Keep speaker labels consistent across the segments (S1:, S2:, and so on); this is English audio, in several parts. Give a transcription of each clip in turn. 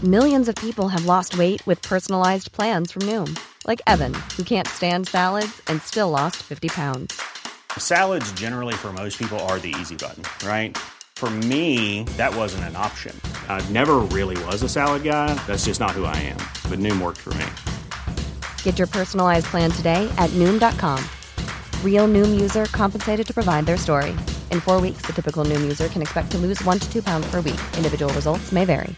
S1: Millions of people have lost weight with personalized plans from Noom. Like Evan, who can't stand salads and still lost 50 pounds.
S2: Salads generally for most people are the easy button, right? For me, that wasn't an option. I never really was a salad guy. That's just not who I am. But Noom worked for me.
S1: Get your personalized plan today at Noom.com. Real Noom user compensated to provide their story. In 4 weeks, the typical Noom user can expect to lose 1 to 2 pounds per week. Individual results may vary.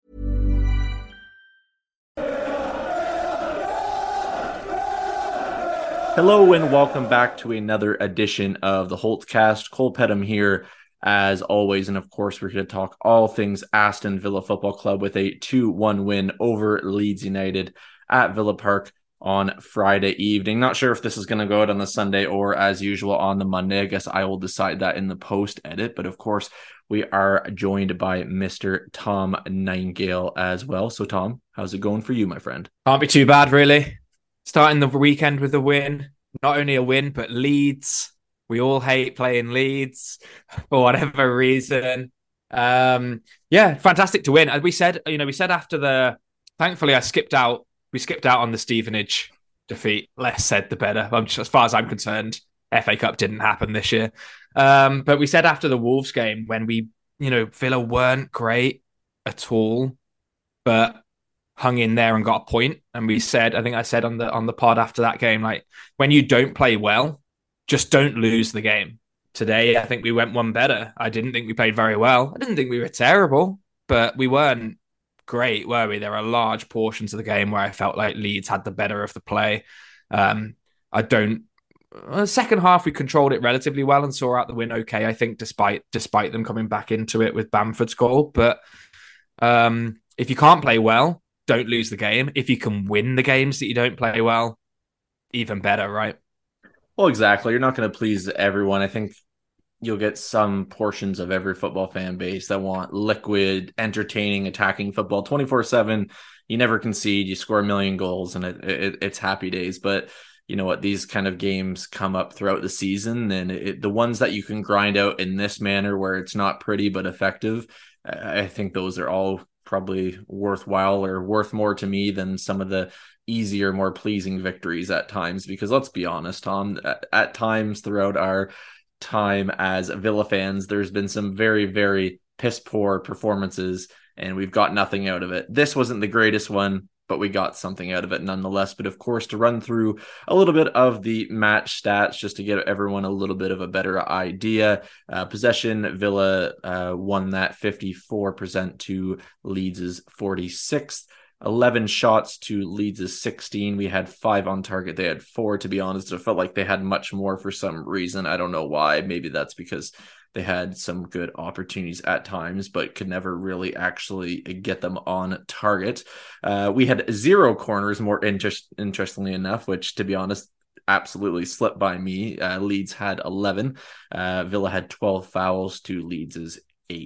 S3: Hello and welcome back to another edition of the Holtcast. Cole Pedham here as always, and of course we're here to talk all things Aston Villa Football Club with a 2-1 win over Leeds United at Villa Park on Friday evening. Not sure if this is going to go out on the Sunday or as usual on the Monday. I guess I will decide that in the post edit, but of course we are joined by Mr. Tom Nightingale as well. So Tom, how's it going for you, my friend?
S4: Can't be too bad, really. Starting the weekend with a win. Not only a win, but Leeds. We all hate playing Leeds for whatever reason. Fantastic to win. As we said, thankfully I skipped out. We skipped out on the Stevenage defeat. Less said, the better. As far as I'm concerned, FA Cup didn't happen this year. But we said after the Wolves game when Villa weren't great at all, but hung in there and got a point. And we said, I think I said on the pod after that game, like, when you don't play well, just don't lose the game. Today, I think we went one better. I didn't think we played very well. I didn't think we were terrible, but we weren't great, were we? There are large portions of the game where I felt like Leeds had the better of the play. The second half, we controlled it relatively well and saw out the win okay, I think, despite them coming back into it with Bamford's goal. But if you can't play well, don't lose the game. If you can win the games that you don't play well, even better, right?
S3: Well, exactly. You're not going to please everyone. I think you'll get some portions of every football fan base that want liquid, entertaining, attacking football 24/7. You never concede. You score a million goals, and it's happy days. But you know what? These kind of games come up throughout the season, and the ones that you can grind out in this manner where it's not pretty but effective, I think those are all probably worthwhile or worth more to me than some of the easier, more pleasing victories at times. Because let's be honest, Tom, at times throughout our time as Villa fans, there's been some very, very piss poor performances and we've got nothing out of it. This wasn't the greatest one, but we got something out of it nonetheless. But of course, to run through a little bit of the match stats, just to give everyone a little bit of a better idea. Possession, Villa won that 54% to Leeds' 46th. 11 shots to Leeds' 16. We had 5 on target. They had 4, to be honest. It felt like they had much more for some reason. I don't know why. Maybe that's because they had some good opportunities at times, but could never really actually get them on target. We had 0 corners, more interestingly enough, which, to be honest, absolutely slipped by me. Leeds had 11. Villa had 12 fouls to Leeds'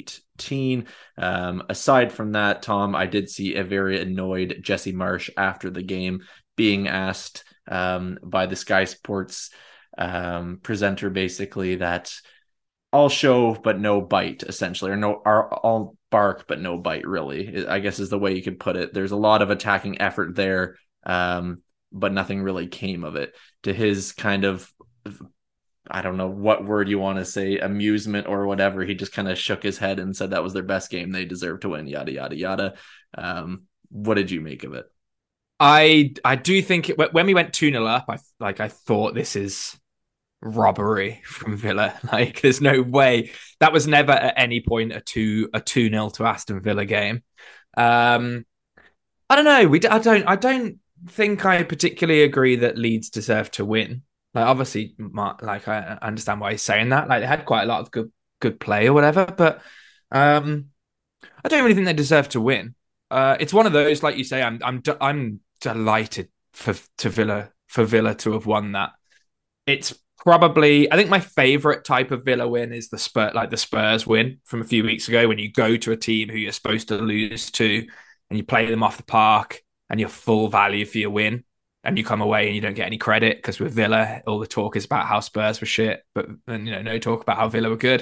S3: 18. Aside from that, Tom, I did see a very annoyed Jesse Marsch after the game being asked by the Sky Sports presenter, basically, that all show but no bite, essentially, or all bark but no bite, really, I guess is the way you could put it. There's a lot of attacking effort there, but nothing really came of it. To his kind of, I don't know what word you want to say, amusement or whatever, he just kind of shook his head and said that was their best game. They deserve to win, yada, yada, yada. What did you make of it?
S4: I do think when we went 2-0 up, I thought this is robbery from Villa. Like, there's no way. That was never at any point a 2-0 to Aston Villa game. I don't know. I don't think I particularly agree that Leeds deserve to win. Like, obviously, like, I understand why he's saying that. Like, they had quite a lot of good play or whatever, but I don't really think they deserve to win. It's one of those, like you say, I'm delighted for Villa to have won that. It's probably, I think my favorite type of Villa win is the Spurs win from a few weeks ago, when you go to a team who you're supposed to lose to and you play them off the park and you're full value for your win, and you come away and you don't get any credit, because with Villa, all the talk is about how Spurs were shit, but no talk about how Villa were good.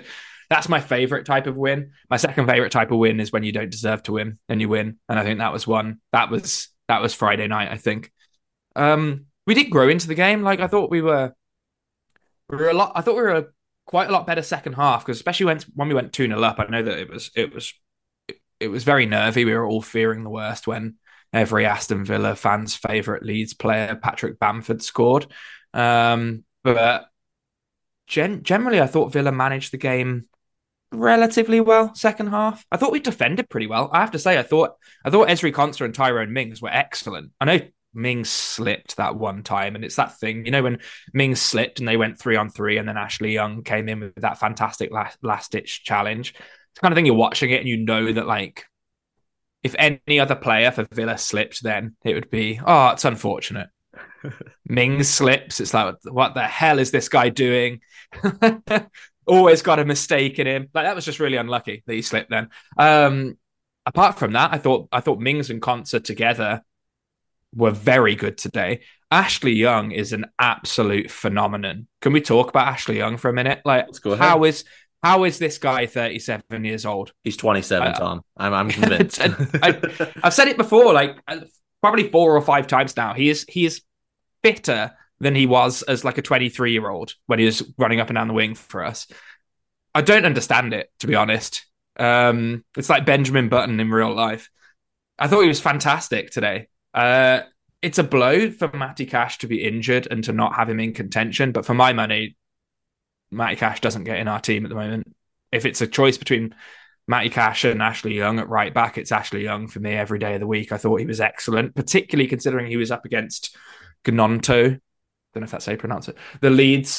S4: That's my favorite type of win. My second favorite type of win is when you don't deserve to win and you win. And I think that was one. That was Friday night, I think. We did grow into the game. Like I thought I thought we were quite a lot better second half, because especially when we went 2-0 up, I know that it was very nervy. We were all fearing the worst when every Aston Villa fan's favourite Leeds player, Patrick Bamford, scored. But generally, I thought Villa managed the game relatively well second half. I thought we defended pretty well. I have to say, I thought Ezri Konsa and Tyrone Mings were excellent. I know Mings slipped that one time, and it's that thing, when Mings slipped and they went 3-on-3, and then Ashley Young came in with that fantastic last ditch challenge. It's the kind of thing, you're watching it and you know that, like, if any other player for Villa slipped, then it would be, it's unfortunate. Mings slips, it's like, what the hell is this guy doing? Always got a mistake in him. Like, that was just really unlucky that he slipped then. Apart from that, I thought Mings and Konsa together were very good today. Ashley Young is an absolute phenomenon. Can we talk about Ashley Young for a minute? Like, let's go ahead. How is this guy 37 years old?
S3: He's 27, Tom. I'm convinced.
S4: I've said it before, like probably 4 or 5 times now. He is fitter than he was as like a 23-year-old when he was running up and down the wing for us. I don't understand it, to be honest. It's like Benjamin Button in real life. I thought he was fantastic today. It's a blow for Matty Cash to be injured and to not have him in contention, but for my money, Matty Cash doesn't get in our team at the moment. If it's a choice between Matty Cash and Ashley Young at right back, it's Ashley Young for me every day of the week. I thought he was excellent, particularly considering he was up against Gnonto. Don't know if that's how you pronounce it. The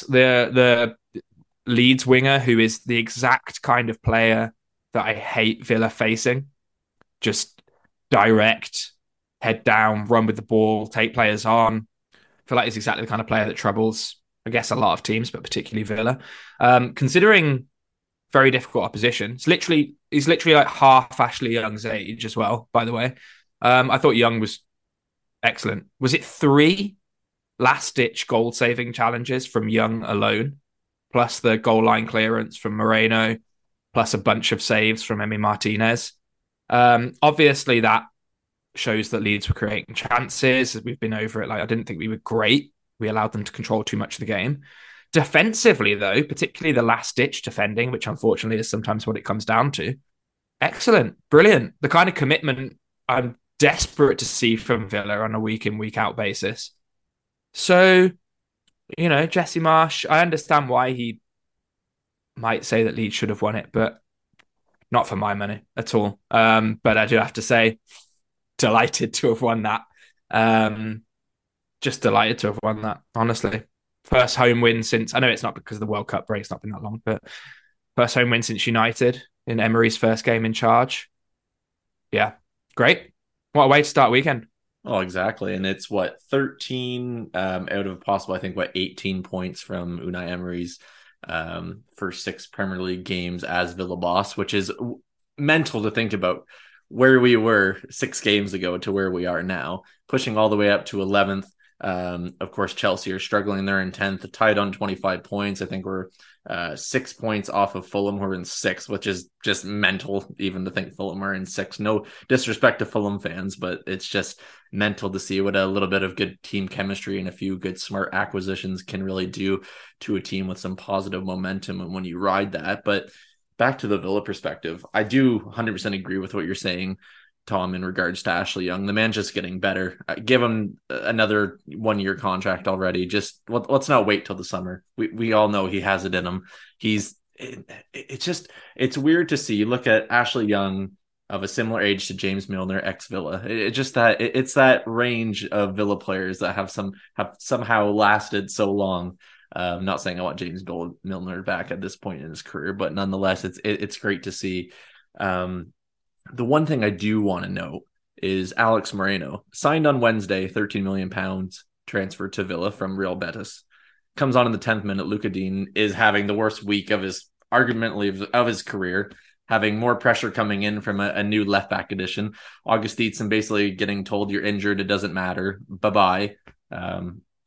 S4: Leeds winger, who is the exact kind of player that I hate Villa facing. Just direct, head down, run with the ball, take players on. I feel like he's exactly the kind of player that troubles, I guess, a lot of teams, but particularly Villa. Considering very difficult opposition, he's literally like half Ashley Young's age as well, by the way. I thought Young was excellent. Was it 3 last-ditch goal-saving challenges from Young alone, plus the goal line clearance from Moreno, plus a bunch of saves from Emi Martinez? Obviously, that shows that Leeds were creating chances. We've been over it. Like, I didn't think we were great. We allowed them to control too much of the game. Defensively, though, particularly the last-ditch defending, which unfortunately is sometimes what it comes down to, excellent, brilliant. The kind of commitment I'm desperate to see from Villa on a week-in, week-out basis. So, Jesse Marsch, I understand why he might say that Leeds should have won it, but not for my money at all. But I do have to say, delighted to have won that. Just delighted to have won that, honestly. First home win since, I know it's not because the World Cup break's not been that long, but first home win since United in Emery's first game in charge. Yeah, great. What a way to start weekend.
S3: Oh, exactly. And it's 13 out of possible, I think, 18 points from Unai Emery's first 6 Premier League games as Villa boss, which is mental to think about where we were 6 games ago to where we are now, pushing all the way up to 11th. Of course, Chelsea are struggling. They're in 10th, tied on 25 points. I think we're 6 points off of Fulham, who are in 6th, which is just mental even to think Fulham are in 6th. No disrespect to Fulham fans, but it's just mental to see what a little bit of good team chemistry and a few good smart acquisitions can really do to a team with some positive momentum and when you ride that. But back to the Villa perspective, I do 100% agree with what you're saying, Tom, in regards to Ashley Young. The man's just getting better. Give him another 1-year contract already. Just let's not wait till the summer. We all know he has it in him. It's weird to see. Look at Ashley Young of a similar age to James Milner, ex-Villa. It's that range of Villa players that have somehow lasted so long. I'm not saying I want James Milner back at this point in his career, but nonetheless, it's great to see. The one thing I do want to know is Alex Moreno, signed on Wednesday, £13 million, transferred to Villa from Real Betis. Comes on in the 10th minute. Luca Dean is having the worst week of his career, having more pressure coming in from a new left back addition. August Eatson basically getting told, you're injured, it doesn't matter, bye-bye.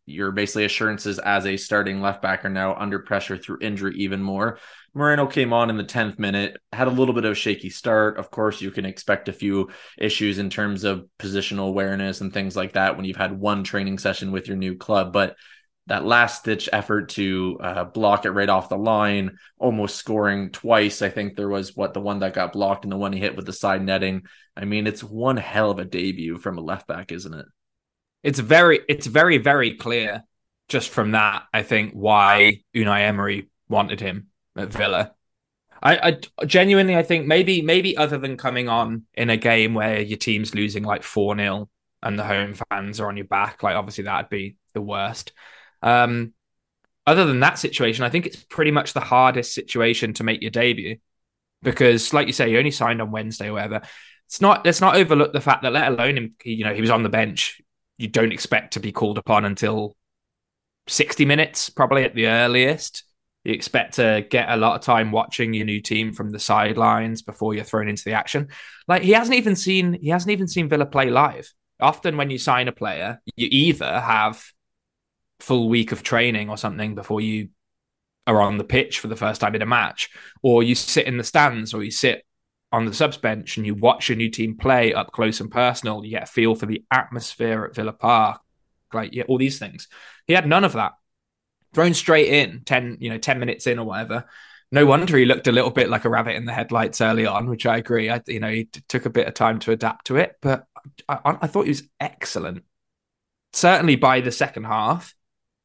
S3: your basically assurances as a starting left back are now under pressure through injury even more. Moreno came on in the 10th minute, had a little bit of a shaky start. Of course, you can expect a few issues in terms of positional awareness and things like that when you've had one training session with your new club. But that last-ditch effort to block it right off the line, almost scoring twice. I think there was the one that got blocked and the one he hit with the side netting. I mean, it's one hell of a debut from a left back, isn't it?
S4: It's very, very clear just from that, I think, why Unai Emery wanted him at Villa. I genuinely, I think maybe other than coming on in a game where your team's losing like 4-0 and the home fans are on your back, like obviously that'd be the worst. Other than that situation, I think it's pretty much the hardest situation to make your debut because, like you say, you only signed on Wednesday or whatever. Let's not overlook the fact that, let alone him, he was on the bench. You don't expect to be called upon until 60 minutes, probably at the earliest. You expect to get a lot of time watching your new team from the sidelines before you're thrown into the action. Like he hasn't even seen Villa play live. Often when you sign a player, you either have full week of training or something before you are on the pitch for the first time in a match, or you sit in the stands, or you sit on the subs bench and you watch your new team play up close and personal. You get a feel for the atmosphere at Villa Park, all these things. He had none of that. Thrown straight in 10 minutes in or whatever. No wonder he looked a little bit like a rabbit in the headlights early on, which I agree. He took a bit of time to adapt to it, but I thought he was excellent. Certainly by the second half,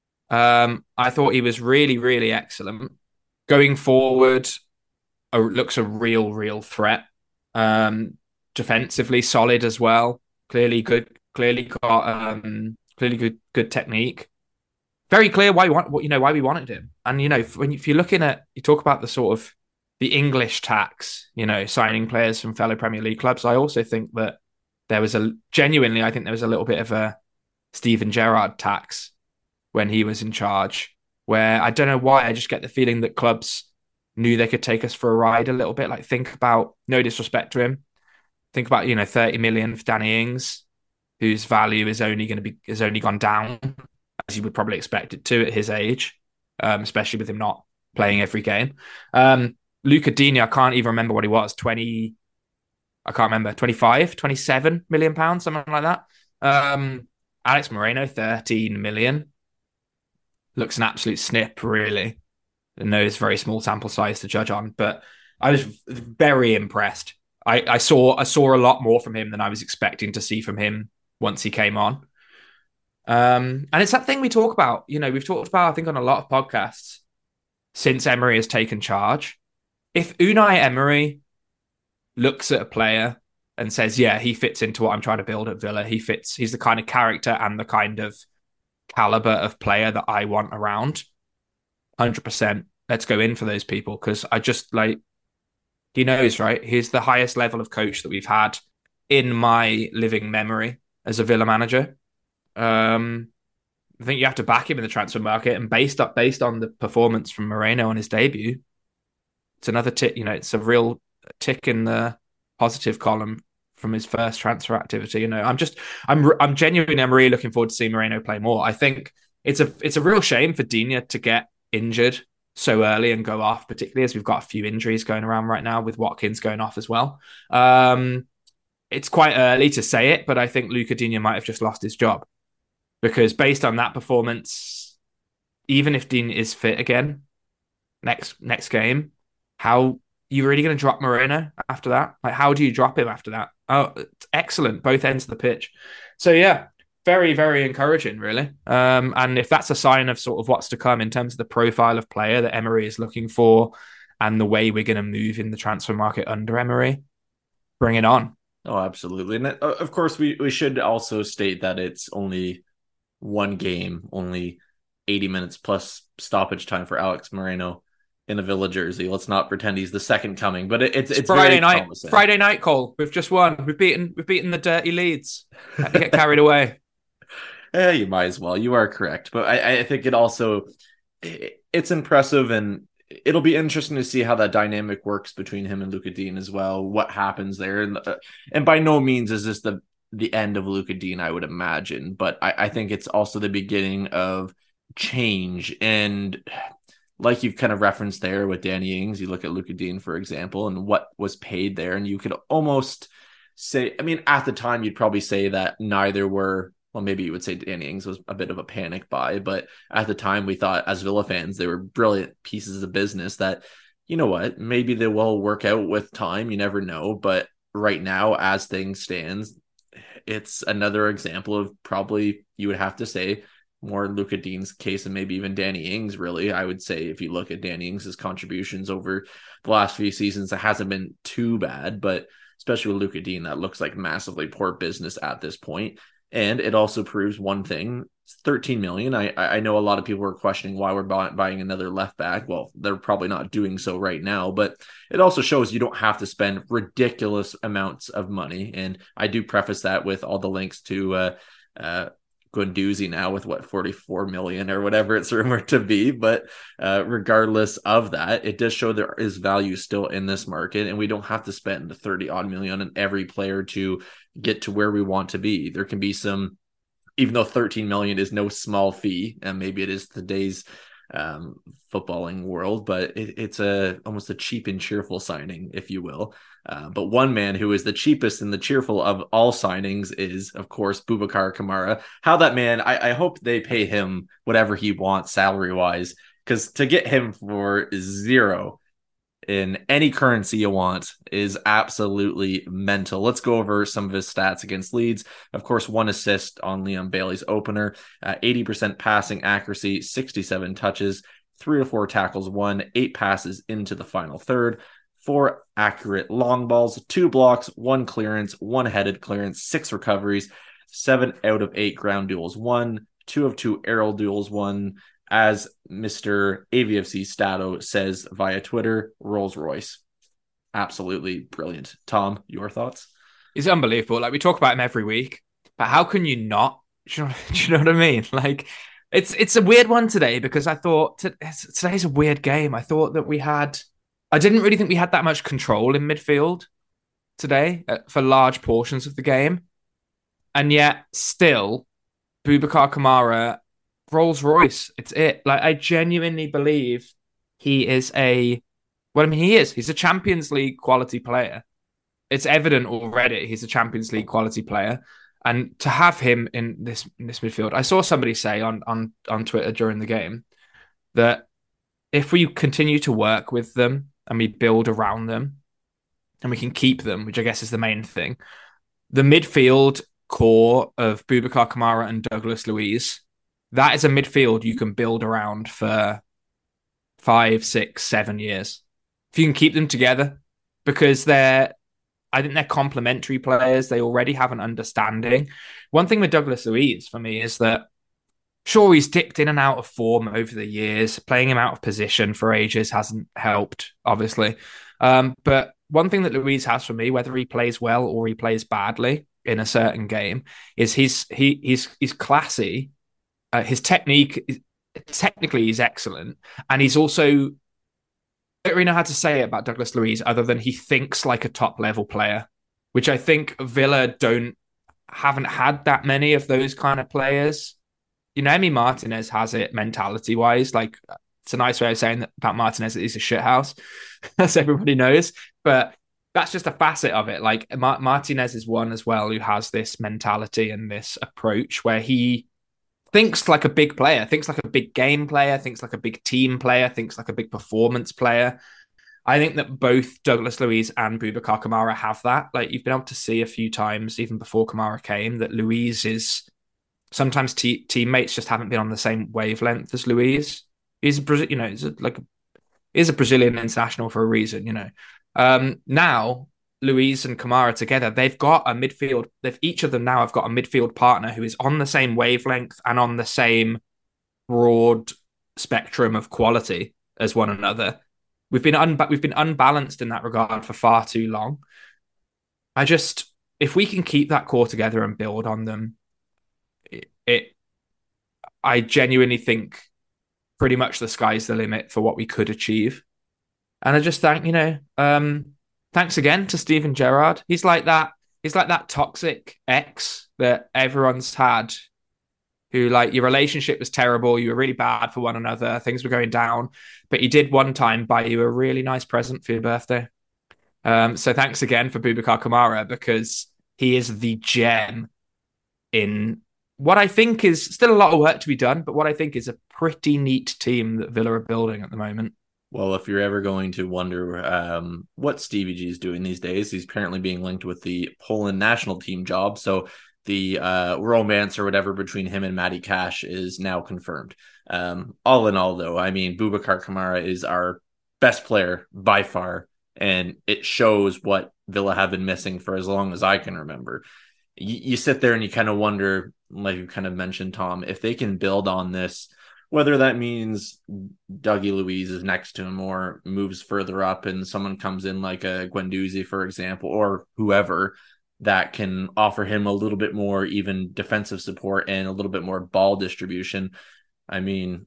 S4: I thought he was really, really excellent. Going forward, looks a real threat. Defensively solid as well. Clearly good. Clearly got good technique. Very clear why we wanted him. And if you're looking at, you talk about the sort of the English tax, signing players from fellow Premier League clubs. I also think that there was a little bit of a Steven Gerrard tax when he was in charge, where I don't know why, I just get the feeling that clubs knew they could take us for a ride a little bit. Like, think about, no disrespect to him, think about 30 million for Danny Ings, whose value has only gone down, as you would probably expect it to at his age, especially with him not playing every game. Luca Digne, I can't even remember what he was, 25, 27 million pounds, something like that. Alex Moreno, 13 million. Looks an absolute snip, really. I know it's a very small sample size to judge on, but I was very impressed. I saw a lot more from him than I was expecting to see from him once he came on. And it's that thing we talk about. We've talked about, I think, on a lot of podcasts since Emery has taken charge. If Unai Emery looks at a player and says, yeah, he fits into what I'm trying to build at Villa, he's the kind of character and the kind of caliber of player that I want around, 100%, let's go in for those people, because I just, he knows, right? He's the highest level of coach that we've had in my living memory as a Villa manager. I think you have to back him in the transfer market, and based on the performance from Moreno on his debut, it's another tick. It's a real tick in the positive column from his first transfer activity. I'm really looking forward to seeing Moreno play more. I think it's a real shame for Digne to get injured so early and go off, particularly as we've got a few injuries going around right now, with Watkins going off as well. It's quite early to say it, but I think Luca Digne might have just lost his job, because based on that performance, even if Digne is fit again next game, how you really going to drop Moreno after that? Like, how do you drop him after that? Oh, it's excellent, both ends of the pitch. So yeah, very, very encouraging, really. And if that's a sign of sort of what's to come in terms of the profile of player that Emery is looking for and the way we're going to move in the transfer market under Emery, bring it on.
S3: Oh, absolutely. And of course, we should also state that it's only one game, only 80 minutes plus stoppage time for Alex Moreno in a Villa jersey. Let's not pretend he's the second coming, but it's
S4: Friday night. Promising. Friday night, Cole. We've just won. We've beaten the dirty Leeds. Get carried away.
S3: Yeah, you might as well. You are correct, but I think it's impressive, and it'll be interesting to see how that dynamic works between him and Luca Digne as well. What happens there, and by no means is this the the end of Luka Dean, I would imagine. But I think it's also the beginning of change. And like you've kind of referenced there with Danny Ings, you look at Luka Dean, for example, and what was paid there. And you could almost say, I mean, at the time, you'd probably say that neither were, well, maybe you would say Danny Ings was a bit of a panic buy. But at the time, we thought as Villa fans, they were brilliant pieces of business that, you know what, maybe they will work out with time. You never know. But right now, as things stands, it's another example of probably, you would have to say, more Luka Dean's case and maybe even Danny Ings, really. I would say if you look at Danny Ings' contributions over the last few seasons, it hasn't been too bad, but especially with Luka Dean, that looks like massively poor business at this point. And it also proves one thing. It's 13 million. I know a lot of people are questioning why we're buying another left back. Well, they're probably not doing so right now, but it also shows you don't have to spend ridiculous amounts of money. And I do preface that with all the links to Guendouzi now with 44 million or whatever it's rumored to be. But regardless of that, it does show there is value still in this market, and we don't have to spend the 30 odd million on every player to get to where we want to be. There can be some, even though 13 million is no small fee, and maybe it is today's footballing world, but it's almost a cheap and cheerful signing, if you will. But one man who is the cheapest and the cheerful of all signings is, of course, Boubacar Kamara. How that man, I hope they pay him whatever he wants salary-wise, because to get him for zero in any currency you want is absolutely mental. Let's go over some of his stats against Leeds. Of course, 1 assist on Leon Bailey's opener, 80% passing accuracy, 67 touches, 3 or 4 tackles won, 8 passes into the final third, 4 accurate long balls, 2 blocks, 1 clearance, 1 headed clearance, 6 recoveries, 7 out of 8 ground duels won, 2 of 2 aerial duels won. As Mr. AVFC Stato says via Twitter, Rolls Royce. Absolutely brilliant. Tom, your thoughts?
S4: He's unbelievable. Like, we talk about him every week, but how can you not? Do you know what I mean? Like, it's a weird one today, because I thought today's a weird game. I thought that I didn't really think we had that much control in midfield today for large portions of the game. And yet still, Boubacar Kamara, Rolls Royce, it's it. Like, I genuinely believe he is he is. He's a Champions League quality player. It's evident already he's a Champions League quality player. And to have him in this midfield, I saw somebody say on Twitter during the game that if we continue to work with them and we build around them and we can keep them, which I guess is the main thing, the midfield core of Boubacar Kamara and Douglas Luiz, that is a midfield you can build around for 5, 6, 7 years. If you can keep them together, because I think they're complementary players. They already have an understanding. One thing with Douglas Luiz for me is that, sure, he's dipped in and out of form over the years. Playing him out of position for ages hasn't helped, obviously. But one thing that Luiz has for me, whether he plays well or he plays badly in a certain game, is he's classy. His technically he's excellent, and he's also, I don't really know how to say it about Douglas Luiz other than he thinks like a top level player, which I think Villa haven't had that many of those kind of players. You know, Emi Martinez has it mentality wise. Like, it's a nice way of saying that about Martinez that he's a shithouse, as everybody knows. But that's just a facet of it. Like, Martinez is one as well who has this mentality and this approach where he thinks like a big player, thinks like a big game player, thinks like a big team player, thinks like a big performance player. I think that both Douglas Luiz and Boubacar Kamara have that. Like, you've been able to see a few times, even before Kamara came, that Luiz is sometimes teammates just haven't been on the same wavelength as Luiz. He's a Brazilian international for a reason, you know. Now, Luiz and Kamara together, they've got a midfield. Each of them now have got a midfield partner who is on the same wavelength and on the same broad spectrum of quality as one another. We've been unbalanced in that regard for far too long. If we can keep that core together and build on them, I genuinely think pretty much the sky's the limit for what we could achieve. And I just think, thanks again to Steven Gerrard. He's like that. he's like that toxic ex that everyone's had, who like your relationship was terrible, you were really bad for one another, things were going down, but he did one time buy you a really nice present for your birthday. So thanks again for Boubacar Kamara, because he is the gem in what I think is still a lot of work to be done, but what I think is a pretty neat team that Villa are building at the moment.
S3: Well, if you're ever going to wonder what Stevie G is doing these days, he's apparently being linked with the Poland national team job. So the romance or whatever between him and Matty Cash is now confirmed. All in all, though, I mean, Boubacar Kamara is our best player by far, and it shows what Villa have been missing for as long as I can remember. You sit there and you kind of wonder, like you kind of mentioned, Tom, if they can build on this, whether that means Dougie Luiz is next to him or moves further up and someone comes in like a Guendouzi, for example, or whoever that can offer him a little bit more even defensive support and a little bit more ball distribution. I mean,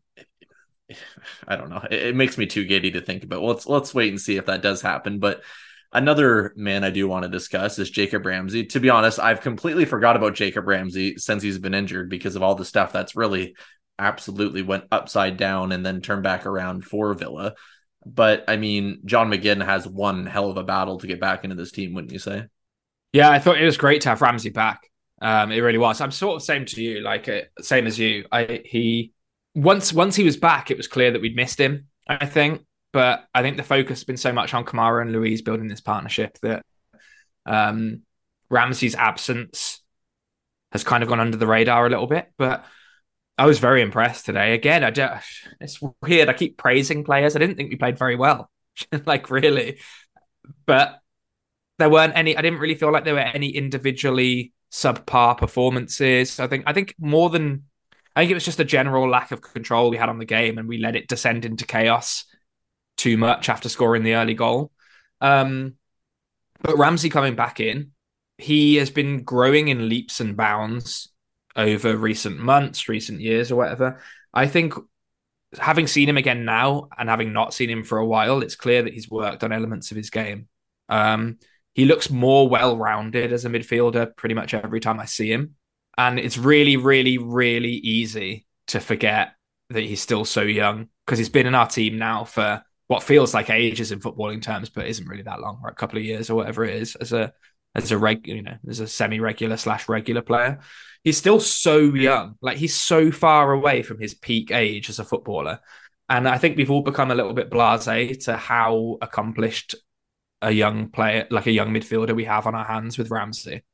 S3: I don't know. It makes me too giddy to think about. Well, let's wait and see if that does happen. But another man I do want to discuss is Jacob Ramsey. To be honest, I've completely forgot about Jacob Ramsey since he's been injured because of all the stuff that's really absolutely went upside down and then turned back around for Villa. But I mean, John McGinn has one hell of a battle to get back into this team, wouldn't you say?
S4: Yeah, I thought it was great to have Ramsey back. It really was. I'm sort of same to you, like same as you. Once he was back, it was clear that we'd missed him, I think. But I think the focus has been so much on Kamara and Luiz building this partnership that Ramsey's absence has kind of gone under the radar a little bit. But I was very impressed today. Again, it's weird. I keep praising players. I didn't think we played very well, like really. But there weren't any. I didn't really feel like there were any individually subpar performances. I think it was just a general lack of control we had on the game, and we let it descend into chaos too much after scoring the early goal. But Ramsey coming back in, he has been growing in leaps and bounds over recent months, recent years, or whatever. I think having seen him again now and having not seen him for a while, it's clear that he's worked on elements of his game. He looks more well-rounded as a midfielder pretty much every time I see him. And it's really, really, really easy to forget that he's still so young because he's been in our team now for what feels like ages in footballing terms, but isn't really that long, right? A couple of years or whatever it is as a semi-regular / regular player. He's still so young. Like he's so far away from his peak age as a footballer. And I think we've all become a little bit blasé to how accomplished a young player, like a young midfielder we have on our hands with Ramsey.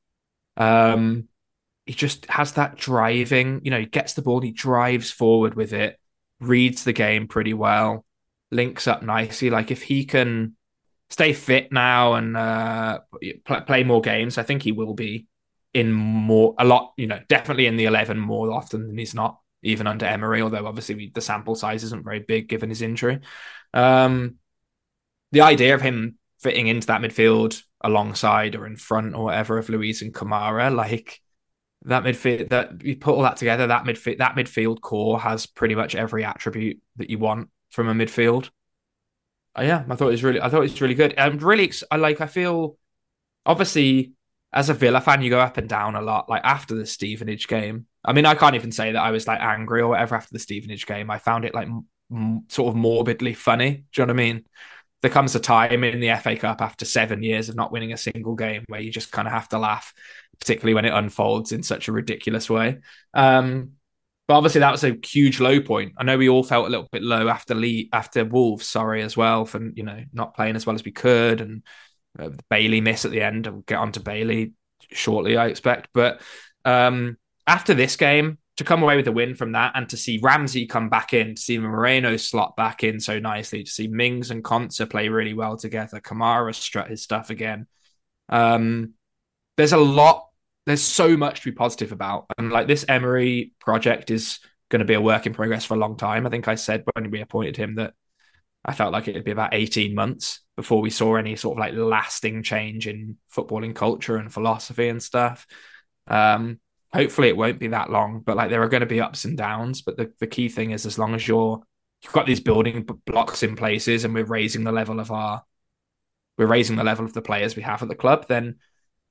S4: He just has that driving, he gets the ball, he drives forward with it, reads the game pretty well, links up nicely. Like if he can stay fit now and play more games, I think he will be definitely in the 11 more often than he's not, even under Emery, although obviously the sample size isn't very big given his injury. The idea of him fitting into that midfield alongside or in front or whatever of Luiz and Kamara, like that midfield, that you put all that together, that midfield core has pretty much every attribute that you want from a midfield. I thought it was really good. I feel obviously as a Villa fan, you go up and down a lot. Like after the Stevenage game, I mean, I can't even say that I was like angry or whatever after the Stevenage game. I found it like sort of morbidly funny. Do you know what I mean? There comes a time in the FA Cup after 7 years of not winning a single game where you just kind of have to laugh, particularly when it unfolds in such a ridiculous way. But obviously that was a huge low point. I know we all felt a little bit low after Wolves, as well, for not playing as well as we could, and the Bailey miss at the end. We'll get on to Bailey shortly, I expect. But after this game, to come away with a win from that and to see Ramsey come back in, to see Moreno slot back in so nicely, to see Mings and Konsa play really well together, Kamara strut his stuff again. There's so much to be positive about. And like this Emery project is going to be a work in progress for a long time. I think I said when we appointed him that I felt like it'd be about 18 months before we saw any sort of like lasting change in footballing culture and philosophy and stuff. Hopefully it won't be that long, but like there are going to be ups and downs. But the key thing is, as long as you've got these building blocks in places and we're raising the level of the players we have at the club, then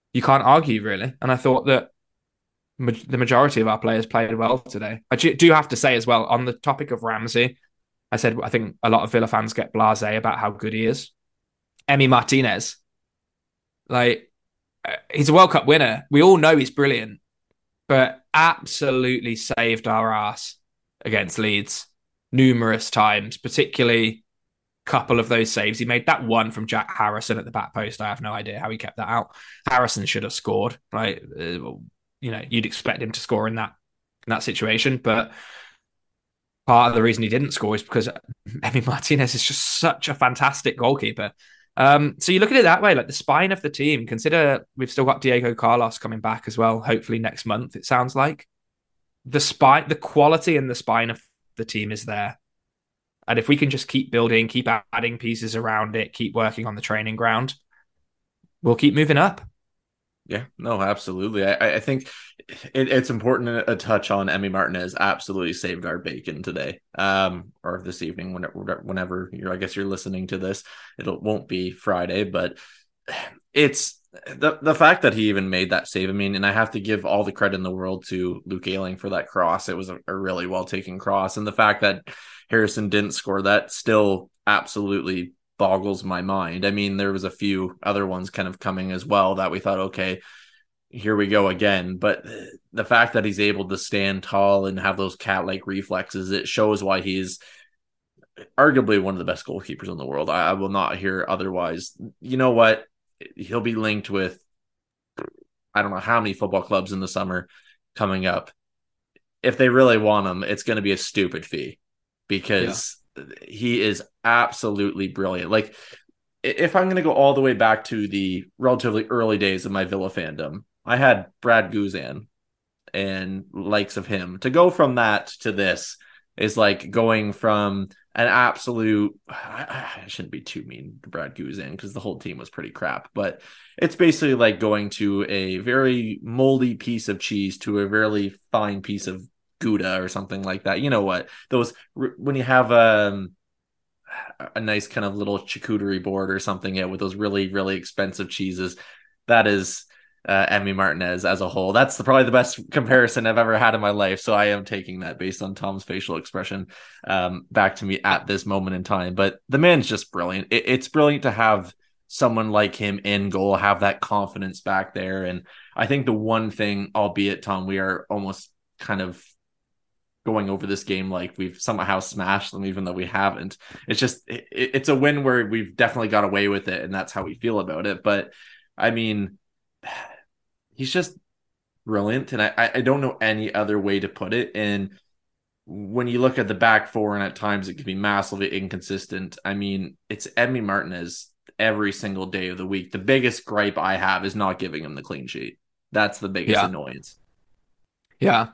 S4: you can't argue really. And I thought that the majority of our players played well today. I do have to say as well, on the topic of Ramsey, I said I think a lot of Villa fans get blasé about how good he is. Emi Martinez, like, he's a World Cup winner. We all know he's brilliant, but absolutely saved our ass against Leeds numerous times, particularly a couple of those saves. He made that one from Jack Harrison at the back post. I have no idea how he kept that out. Harrison should have scored, right? You'd expect him to score in that situation, but part of the reason he didn't score is because Emi Martinez is just such a fantastic goalkeeper. So you look at it that way, like the spine of the team. Consider we've still got Diego Carlos coming back as well, hopefully next month, it sounds like. The quality and the spine of the team is there. And if we can just keep building, keep adding pieces around it, keep working on the training ground, we'll keep moving up.
S3: Yeah, no, absolutely. I think it's important to touch on Emi Martinez absolutely saved our bacon today, or this evening, whenever I guess you're listening to this. It won't be Friday, but it's the fact that he even made that save. I mean, and I have to give all the credit in the world to Luke Ayling for that cross. It was a really well taken cross, and the fact that Harrison didn't score that still absolutely boggles my mind. I mean, there was a few other ones kind of coming as well that we thought, okay, here we go again. But the fact that he's able to stand tall and have those cat-like reflexes, it shows why he's arguably one of the best goalkeepers in the world. I will not hear otherwise. You know what? He'll be linked with, I don't know how many football clubs in the summer coming up. If they really want him, it's going to be a stupid fee because he is absolutely brilliant. Like, if I'm going to go all the way back to the relatively early days of my Villa fandom, I had Brad Guzan and likes of him. To go from that to this is like going from an absolute, I shouldn't be too mean to Brad Guzan because the whole team was pretty crap, but it's basically like going to a very moldy piece of cheese to a really fine piece of Gouda or something like that. You know what? Those, when you have a nice kind of little charcuterie board or something with those really, really expensive cheeses, that is Emi Martinez as a whole. That's probably the best comparison I've ever had in my life. So I am taking that based on Tom's facial expression back to me at this moment in time. But the man's just brilliant. It's brilliant to have someone like him in goal, have that confidence back there. And I think the one thing, albeit, Tom, we are almost kind of going over this game like we've somehow smashed them, even though we haven't. It's just, it's a win where we've definitely got away with it, and that's how we feel about it. But I mean, he's just brilliant, and I don't know any other way to put it. And when you look at the back four, and at times it can be massively inconsistent, I mean, it's Emi Martinez every single day of the week. The biggest gripe I have is not giving him the clean sheet. That's the biggest annoyance.
S4: Yeah.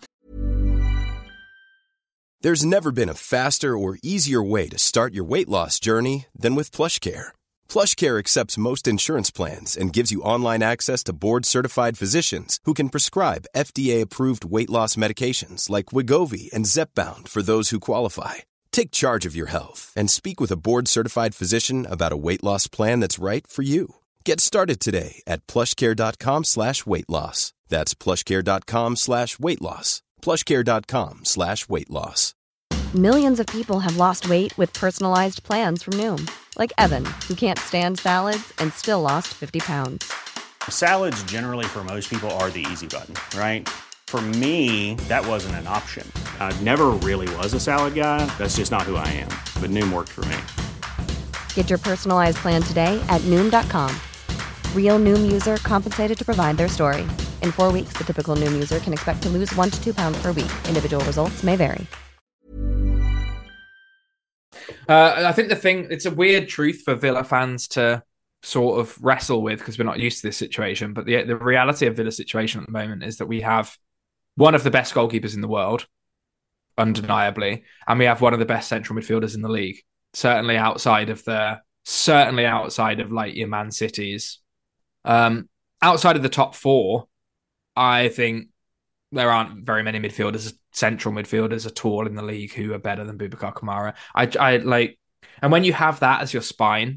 S5: There's never been a faster or easier way to start your weight loss journey than with PlushCare. PlushCare accepts most insurance plans and gives you online access to board-certified physicians who can prescribe FDA-approved weight loss medications like Wegovy and Zepbound for those who qualify. Take charge of your health and speak with a board-certified physician about a weight loss plan that's right for you. Get started today at plushcare.com/weight-loss. That's plushcare.com/weight-loss. plushcare.com/weight-loss.
S1: Millions of people have lost weight with personalized plans from Noom, like Evan, who can't stand salads and still lost 50 pounds.
S2: Salads generally for most people are the easy button, right? For me, that wasn't an option. I never really was a salad guy. That's just not who I am. But Noom worked for me.
S1: Get your personalized plan today at Noom.com. Real Noom user compensated to provide their story. In 4 weeks, the typical Noom user can expect to lose 1 to 2 pounds per week. Individual results may vary.
S4: I think it's a weird truth for Villa fans to sort of wrestle with because we're not used to this situation. But the reality of Villa's situation at the moment is that we have one of the best goalkeepers in the world, undeniably, and we have one of the best central midfielders in the league. Certainly outside of like your Man Cities. Outside of the top four, I think there aren't very many central midfielders at all in the league who are better than Boubacar Kamara. I like, and when you have that as your spine,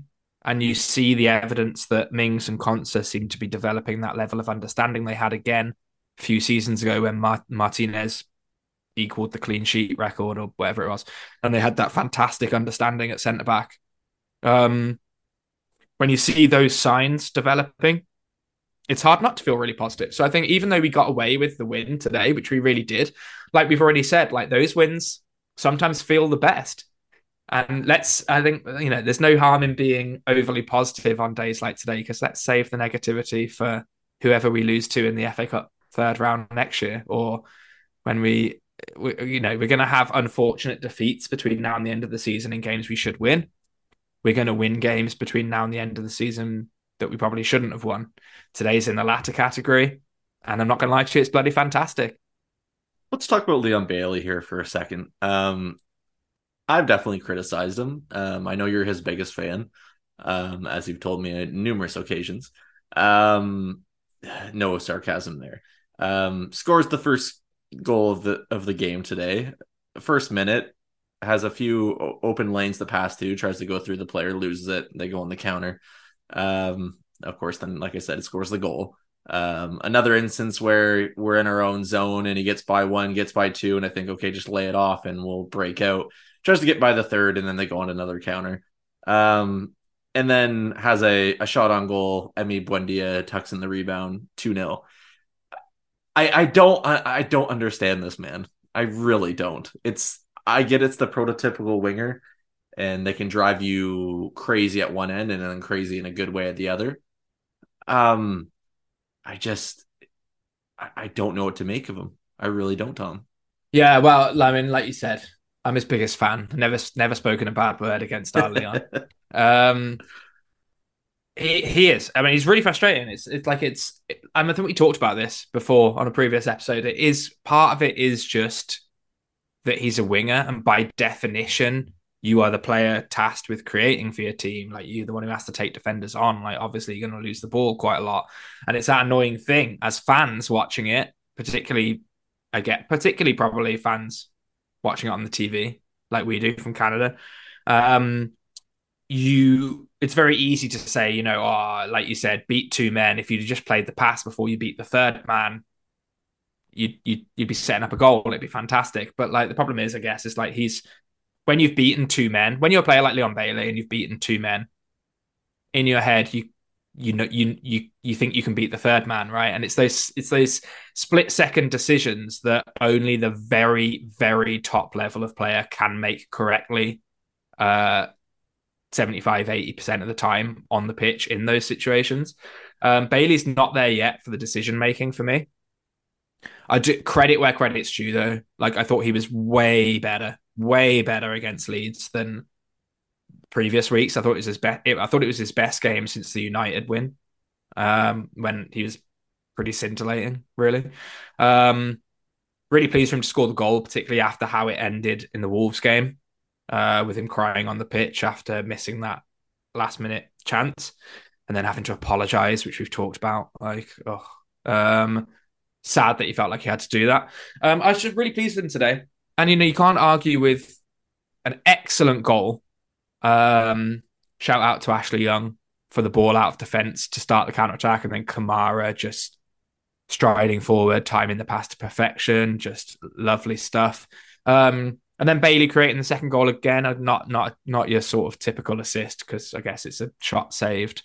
S4: And you see the evidence that Mings and Konsa seem to be developing that level of understanding they had again a few seasons ago when Martinez equaled the clean sheet record or whatever it was. And they had that fantastic understanding at centre-back. When you see those signs developing, it's hard not to feel really positive. So I think even though we got away with the win today, which we really did, like we've already said, like those wins sometimes feel the best. And I think, there's no harm in being overly positive on days like today, because let's save the negativity for whoever we lose to in the FA Cup third round next year, or when we're going to have unfortunate defeats between now and the end of the season in games we should win. We're going to win games between now and the end of the season that we probably shouldn't have won. Today's in the latter category, and I'm not going to lie to you, it's bloody fantastic.
S3: Let's talk about Leon Bailey here for a second. I've definitely criticized him. I know you're his biggest fan, as you've told me on numerous occasions. No sarcasm there. Scores the first goal of the game today. First minute, has a few open lanes to pass to, tries to go through the player, loses it. They go on the counter. Of course, then, like I said, it scores the goal. Another instance where we're in our own zone and he gets by one, gets by two, and I think, okay, just lay it off and we'll break out. Tries to get by the third, and then they go on another counter. And then has a shot on goal. Emi Buendia tucks in the rebound, 2-0. I don't understand this, man. I really don't. I get it's the prototypical winger, and they can drive you crazy at one end and then crazy in a good way at the other. I don't know what to make of him. I really don't, Tom.
S4: Yeah, well, I mean, like you said, I'm his biggest fan. Never spoken a bad word against our Leon. He is. I mean, he's really frustrating. I think we talked about this before on a previous episode. Part of it is just that he's a winger, and by definition, you are the player tasked with creating for your team. Like, you're the one who has to take defenders on. Like, obviously, you're going to lose the ball quite a lot, and it's that annoying thing as fans watching it. Particularly probably fans watching it on the TV, like we do from Canada. It's very easy to say, like you said, beat two men. If you just played the pass before you beat the third man, you'd be setting up a goal. It'd be fantastic. But like the problem is, I guess, is like when you've beaten two men, when you're a player like Leon Bailey and you've beaten two men, in your head you think you can beat the third man, right? And it's those split second decisions that only the very, very top level of player can make correctly. 75-80% of the time on the pitch in those situations. Bailey's not there yet for the decision making for me. I do credit where credit's due, though. Like, I thought he was way better against Leeds than previous weeks. I thought it was his best game since the United win, when he was pretty scintillating, really. Really pleased for him to score the goal, particularly after how it ended in the Wolves game, with him crying on the pitch after missing that last minute chance and then having to apologize, which we've talked about. Sad that he felt like he had to do that. I was just really pleased with him today. And, you can't argue with an excellent goal. Shout out to Ashley Young for the ball out of defence to start the counter-attack, and then Kamara just striding forward, timing the pass to perfection, just lovely stuff. And then Bailey creating the second goal again, not your sort of typical assist, because I guess it's a shot saved.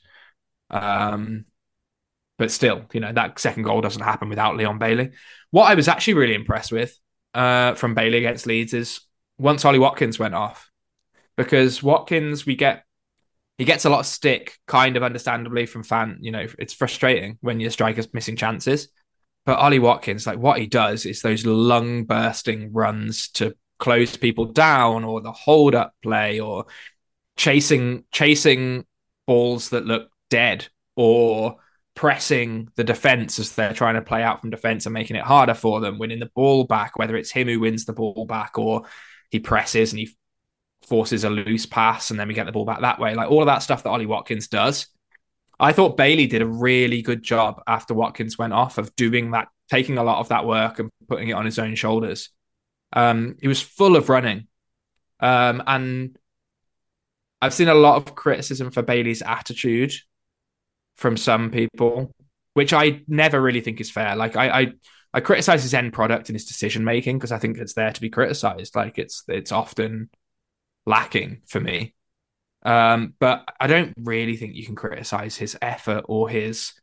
S4: But still, that second goal doesn't happen without Leon Bailey. What I was actually really impressed with from Bailey against Leeds is once Ollie Watkins went off, because Watkins, he gets a lot of stick, kind of understandably from fan. It's frustrating when your striker's missing chances. But Ollie Watkins, like, what he does is those lung bursting runs to close people down, or the hold up play, or chasing balls that look dead, or pressing the defense as they're trying to play out from defense and making it harder for them, winning the ball back, whether it's him who wins the ball back or he presses and he forces a loose pass and then we get the ball back that way. Like, all of that stuff that Ollie Watkins does. I thought Bailey did a really good job after Watkins went off of doing that, taking a lot of that work and putting it on his own shoulders. He was full of running. And I've seen a lot of criticism for Bailey's attitude from some people, which I never really think is fair. Like I criticize his end product and his decision making because I think it's there to be criticized. Like it's often lacking for me. But I don't really think you can criticize his effort or his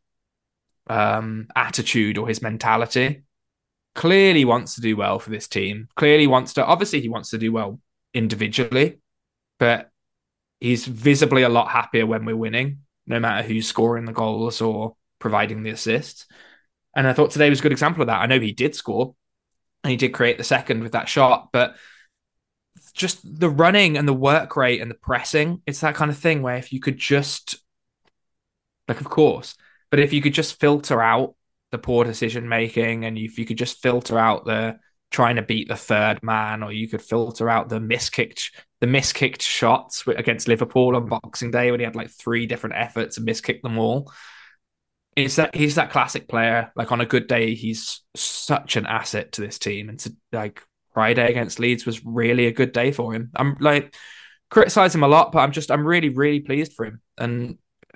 S4: attitude or his mentality. Clearly wants to do well for this team. Obviously he wants to do well individually, but he's visibly a lot happier when we're winning, no matter who's scoring the goals or providing the assists. And I thought today was a good example of that. I know he did score and he did create the second with that shot, but just the running and the work rate and the pressing, it's that kind of thing where if you could just, like, of course, but if you could just filter out the poor decision making and if you could just filter out the trying to beat the third man, or you could filter out the miskicked shots against Liverpool on Boxing Day when he had like 3 different efforts and miskicked them all. He's that classic player. Like on a good day, he's such an asset to this team. And to, like, Friday against Leeds was really a good day for him. I'm like criticize him a lot, but I'm really, really pleased for him. And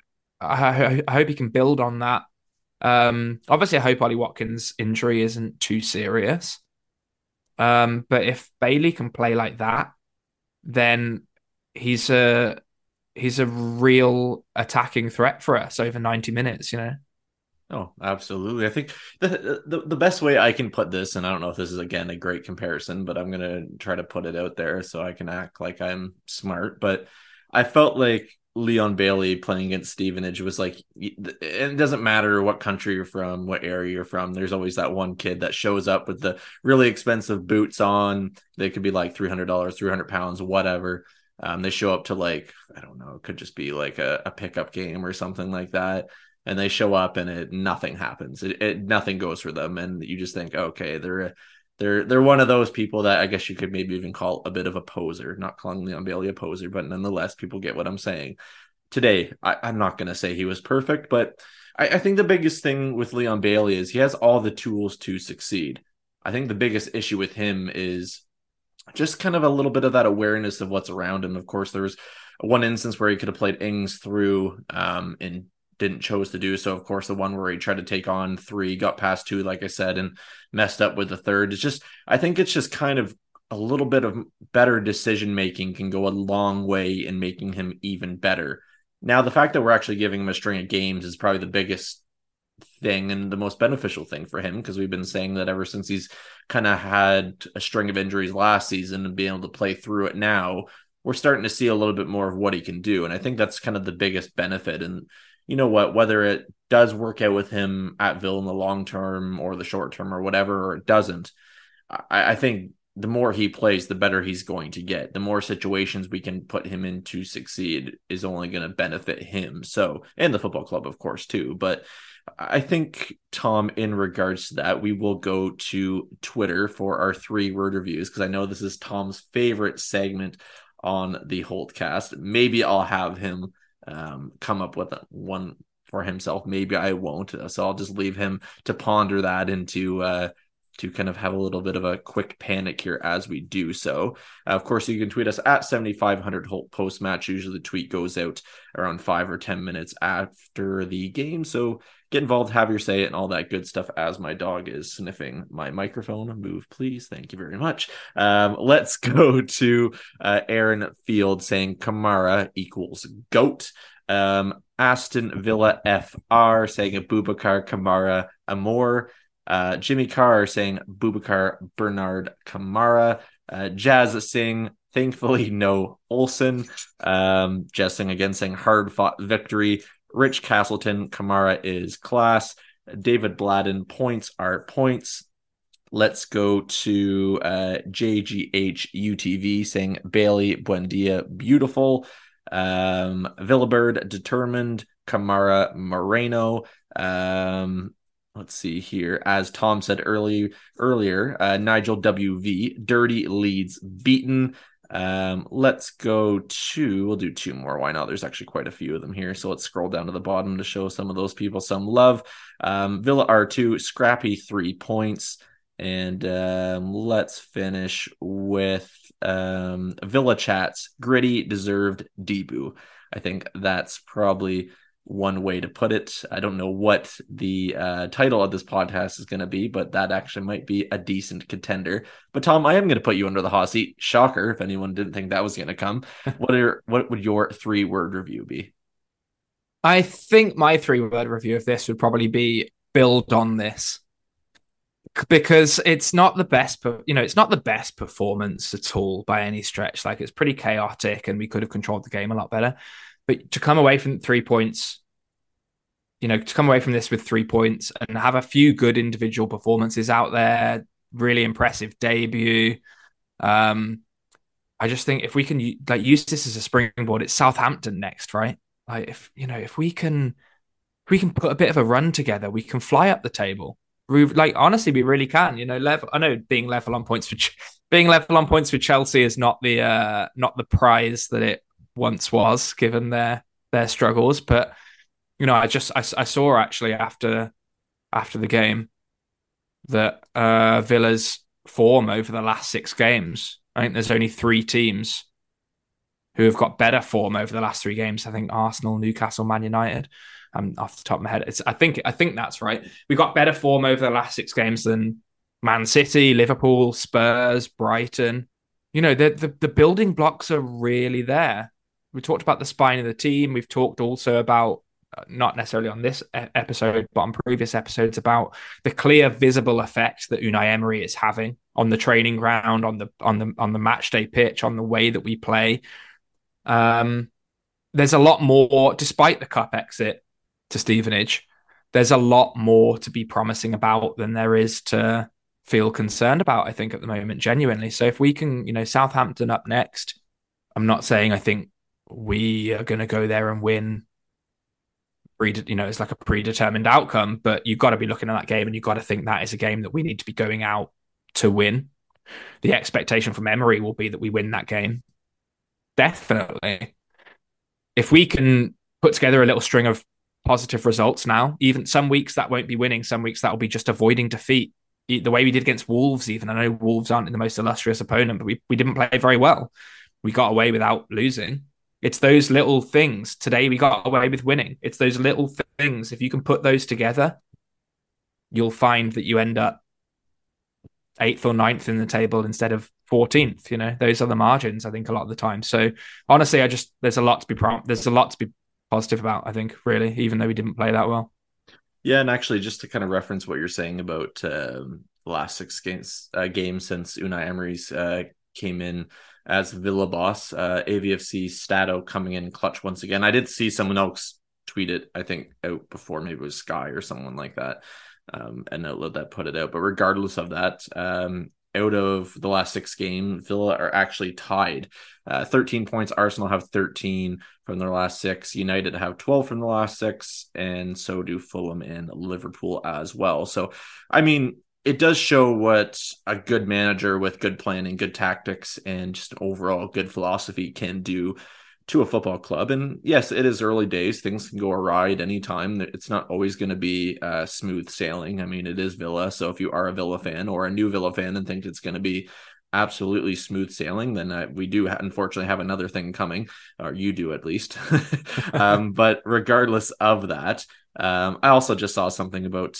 S4: I hope he can build on that. Obviously I hope Ollie Watkins' injury isn't too serious. But if Bailey can play like that, then he's a real attacking threat for us over 90 minutes, you know?
S3: Oh, absolutely. I think the best way I can put this, and I don't know if this is, again, a great comparison, but I'm going to try to put it out there so I can act like I'm smart. But I felt like Leon Bailey playing against Stevenage was like, it doesn't matter what country you're from, what area you're from. There's always that one kid that shows up with the really expensive boots on. They could be like $300, 300 pounds, whatever. They show up to, like, I don't know, it could just be like a pickup game or something like that. And they show up and nothing happens. Nothing goes for them. And you just think, okay, they're one of those people that I guess you could maybe even call a bit of a poser. Not calling Leon Bailey a poser, but nonetheless, people get what I'm saying. Today, I'm not going to say he was perfect, but I think the biggest thing with Leon Bailey is he has all the tools to succeed. I think the biggest issue with him is just kind of a little bit of that awareness of what's around him. Of course, there was one instance where he could have played Ings through and didn't chose to do so. Of course, the one where he tried to take on 3, got past 2, like I said, and messed up with the third. I think it's just kind of a little bit of better decision making can go a long way in making him even better. Now, the fact that we're actually giving him a string of games is probably the biggest thing and the most beneficial thing for him, because we've been saying that ever since he's kind of had a string of injuries last season and being able to play through it now, we're starting to see a little bit more of what he can do. And I think that's kind of the biggest benefit. And you know what, whether it does work out with him at Villa in the long term or the short term or whatever, or it doesn't, I think the more he plays, the better he's going to get. The more situations we can put him in to succeed is only going to benefit him. So, and the football club, of course, too. But I think, Tom, in regards to that, we will go to Twitter for our 3-word reviews, because I know this is Tom's favorite segment on the Holtcast. Maybe I'll have him come up with one for himself. Maybe I won't. So I'll just leave him to ponder that and to kind of have a little bit of a quick panic here as we do so. Of course, you can tweet us at 7500 Holt post-match. Usually the tweet goes out around 5 or 10 minutes after the game. So get involved, have your say, and all that good stuff as my dog is sniffing my microphone. Move, please. Thank you very much. Let's go to Aaron Field saying Kamara equals GOAT. Aston Villa FR saying Boubacar Kamara Amor. Jimmy Carr saying Boubacar Bernard Kamara. Jazz Singh, thankfully no Olsen. Jazz Singh again saying hard fought victory. Rich Castleton, Kamara is class. David Bladden, points are points. Let's go to JGH UTV saying Bailey Buendia beautiful. Villabird determined. Kamara Moreno. Let's see here. As Tom said earlier, Nigel WV, dirty Leeds beaten. Let's go to, we'll do 2 more. Why not? There's actually quite a few of them here. So let's scroll down to the bottom to show some of those people some love. Villa R2, scrappy 3 points. And let's finish with Villa Chat's gritty deserved debut. I think that's probably one way to put it. I don't know what the title of this podcast is going to be, but that actually might be a decent contender. But Tom, I am going to put you under the hot seat. Shocker, if anyone didn't think that was going to come. What would your 3-word review be?
S4: I think my 3-word review of this would probably be build on this. Because it's not the best, it's not the best performance at all by any stretch. Like, it's pretty chaotic and we could have controlled the game a lot better. But to come away from 3 points, to come away from this with 3 points and have a few good individual performances out there, really impressive debut. I just think if we can use this as a springboard, it's Southampton next, right? Like, if we can put a bit of a run together, we can fly up the table. Honestly, we really can. I know being level on points with Chelsea is not the prize that it once was, given their struggles. But I saw actually after the game that Villa's form over the last 6 games. I think there's only 3 teams who have got better form over the last 3 games. I think Arsenal, Newcastle, Man United. Off the top of my head, I think that's right. We got better form over the last 6 games than Man City, Liverpool, Spurs, Brighton. The building blocks are really there. We talked about the spine of the team. We've talked also about, not necessarily on this episode, but on previous episodes, about the clear, visible effect that Unai Emery is having on the training ground, on the match day pitch, on the way that we play. There's a lot more, despite the cup exit to Stevenage, there's a lot more to be promising about than there is to feel concerned about, I think, at the moment, genuinely. So if we can, Southampton up next, I'm not saying I think we are going to go there and win, it's like a predetermined outcome, but you've got to be looking at that game and you've got to think that is a game that we need to be going out to win. The expectation from Emery will be that we win that game. Definitely. If we can put together a little string of positive results now, even some weeks that won't be winning, some weeks that will be just avoiding defeat, the way we did against Wolves. Even, I know Wolves aren't the most illustrious opponent, but we didn't play very well. We got away without losing. It's those little things. Today we got away with winning. It's those little things. If you can put those together, you'll find that you end up 8th or 9th in the table instead of 14th. Those are the margins, I think, a lot of the time. So honestly, there's a lot to be positive about, I think, really, even though we didn't play that well.
S3: Yeah, and actually, just to kind of reference what you're saying about the last 6 games since Unai Emery's came in as Villa boss, AVFC Stato coming in clutch once again. I did see someone else tweet it, I think, out before, maybe it was Sky or someone like that, an outlet that put it out. But regardless of that, out of the last 6 games, Villa are actually tied. 13 points. Arsenal have 13 from their last 6. United have 12 from the last 6. And so do Fulham and Liverpool as well. So, I mean, it does show what a good manager with good planning, good tactics, and just an overall good philosophy can do to a football club. And yes, it is early days. Things can go awry at any time. It's not always going to be smooth sailing. I mean, it is Villa. So if you are a Villa fan or a new Villa fan and think it's going to be absolutely smooth sailing, then we do unfortunately have another thing coming, or you do at least. But regardless of that, I also just saw something about,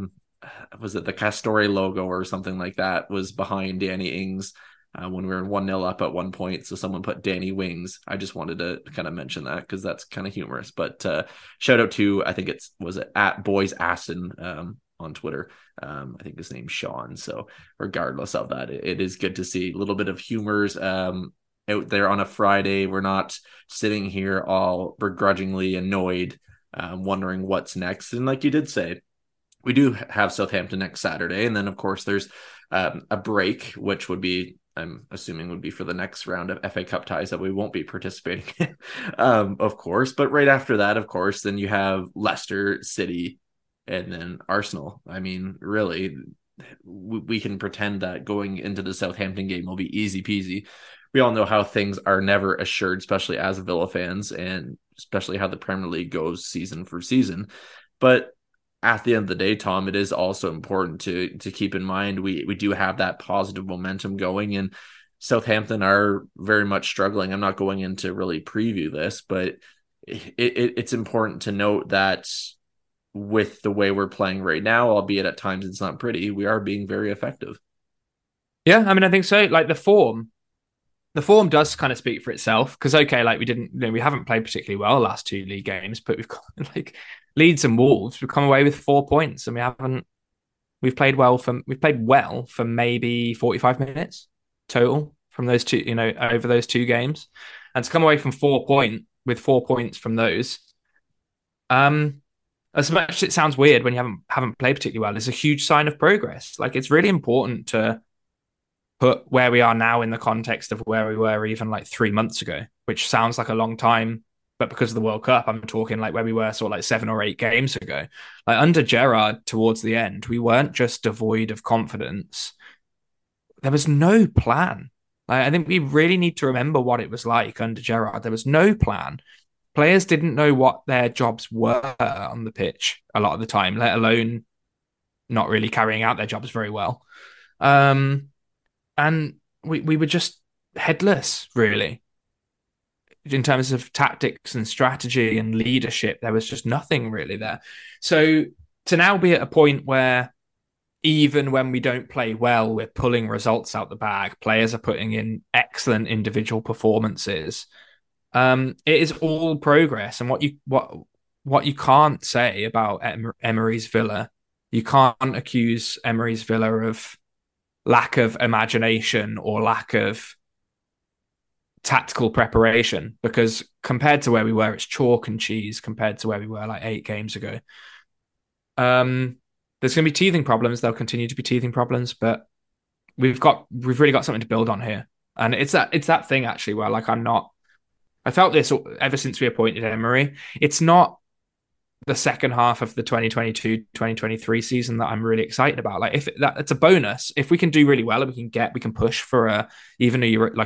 S3: was it the Castore logo or something like that was behind Danny Ings when we were 1-0 up at one point. So someone put Danny Wings. I just wanted to kind of mention that because that's kind of humorous. But shout out to, I think was it at Boys Aston on Twitter. I think his name's Sean. So regardless of that, it is good to see a little bit of humors out there on a Friday. We're not sitting here all begrudgingly annoyed, wondering what's next. And like you did say, we do have Southampton next Saturday. And then, of course, there's a break, which would be, I'm assuming, would be for the next round of FA Cup ties that we won't be participating in, of course. But right after that, of course, then you have Leicester, City, and then Arsenal. I mean, really, we can pretend that going into the Southampton game will be easy peasy. We all know how things are never assured, especially as Villa fans, and especially how the Premier League goes season for season. But at the end of the day, Tom, it is also important to keep in mind we do have that positive momentum going, and Southampton are very much struggling. I'm not going in to really preview this, but it's important to note that with the way we're playing right now, albeit at times it's not pretty, we are being very effective.
S4: Yeah, I mean, I think so. Like the form does kind of speak for itself because, okay, like we haven't played particularly well the last two league games, but we've got like Leeds and Wolves. We've come away with 4 points, and we've played well for maybe 45 minutes total from those two, over those two games, and to come away from 4 points from those, as much as it sounds weird when you haven't played particularly well, is a huge sign of progress. Like it's really important to put where we are now in the context of where we were even like 3 months ago, which sounds like a long time, but because of the World Cup, I'm talking like where we were sort of like 7 or 8 games ago. Like under Gerrard towards the end, we weren't just devoid of confidence. There was no plan. Like, I think we really need to remember what it was like under Gerrard. There was no plan. Players didn't know what their jobs were on the pitch a lot of the time, let alone not really carrying out their jobs very well. And we were just headless, really. In terms of tactics and strategy and leadership, there was just nothing really there. So to now be at a point where even when we don't play well, we're pulling results out the bag, players are putting in excellent individual performances. It is all progress. And what you can't say about Emery's Villa, you can't accuse Emery's Villa of lack of imagination or lack of tactical preparation, because compared to where we were, it's chalk and cheese compared to where we were like 8 games ago. There's going to be teething problems. There'll continue to be teething problems, but we've really got something to build on here. And it's that thing actually where like I felt this ever since we appointed Emery. It's not the second half of the 2022-2023 season that I'm really excited about. Like it's a bonus. If we can do really well and we can push for even a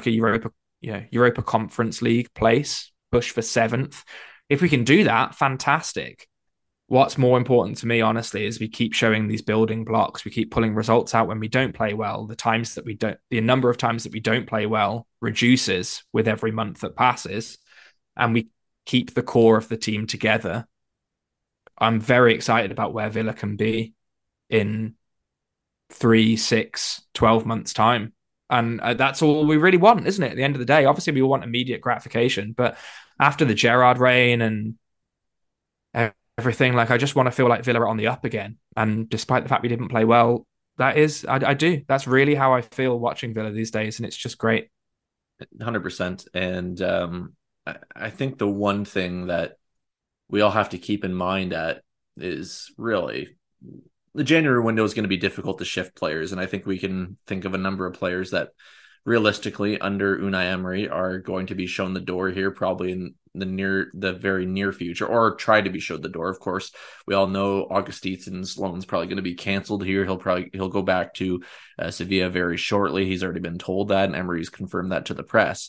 S4: Europa Conference League place, push for 7th. If we can do that, fantastic. What's more important to me, honestly, is we keep showing these building blocks. We keep pulling results out when we don't play well. The number of times that we don't play well reduces with every month that passes, and we keep the core of the team together. I'm very excited about where Villa can be in 3, 6, 12 months' time. And that's all we really want, isn't it? At the end of the day, obviously we want immediate gratification, but after the Gerrard reign and everything, like I just want to feel like Villa are on the up again. And despite the fact we didn't play well, I do. That's really how I feel watching Villa these days, and it's just great.
S3: 100%. And I think the one thing that we all have to keep in mind is really the January window is going to be difficult to shift players. And I think we can think of a number of players that realistically under Unai Emery are going to be shown the door here, probably in the very near future, or try to be showed the door. Of course, we all know Augustinsen's loan's probably going to be canceled here. He'll go back to Sevilla very shortly. He's already been told that, and Emery's confirmed that to the press.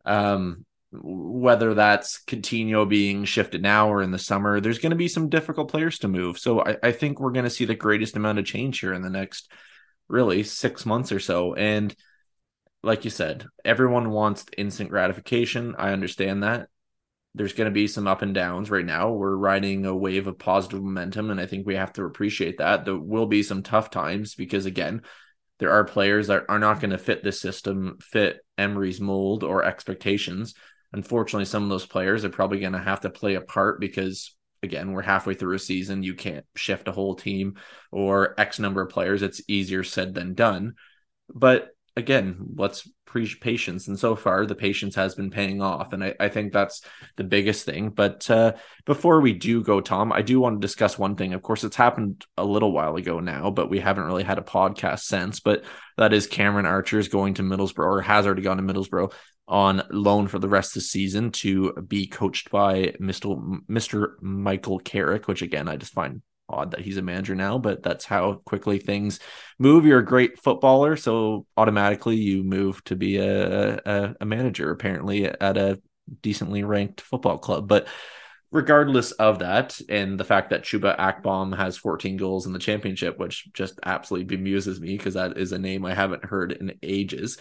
S3: Whether that's Coutinho being shifted now or in the summer, there's going to be some difficult players to move. So I think we're going to see the greatest amount of change here in the next really 6 months or so. And like you said, everyone wants instant gratification. I understand that. There's going to be some up and downs right now. We're riding a wave of positive momentum, and I think we have to appreciate that. There will be some tough times because, again, there are players that are not going to fit this system, fit Emery's mold or expectations. Unfortunately, some of those players are probably going to have to play a part because, again, we're halfway through a season. You can't shift a whole team or X number of players. It's easier said than done. But again, let's preach patience. And so far, the patience has been paying off. And I think that's the biggest thing. But before we do go, Tom, I do want to discuss one thing. Of course, it's happened a little while ago now, but we haven't really had a podcast since. But that is Cameron Archer is going to Middlesbrough, or has already gone to Middlesbrough on loan for the rest of the season to be coached by Mr. Michael Carrick, which, again, I just find odd that he's a manager now, but that's how quickly things move. You're a great footballer, so automatically you move to be a manager, apparently, at a decently ranked football club. But regardless of that, and the fact that Chuba Akpom has 14 goals in the championship, which just absolutely bemuses me because that is a name I haven't heard in ages.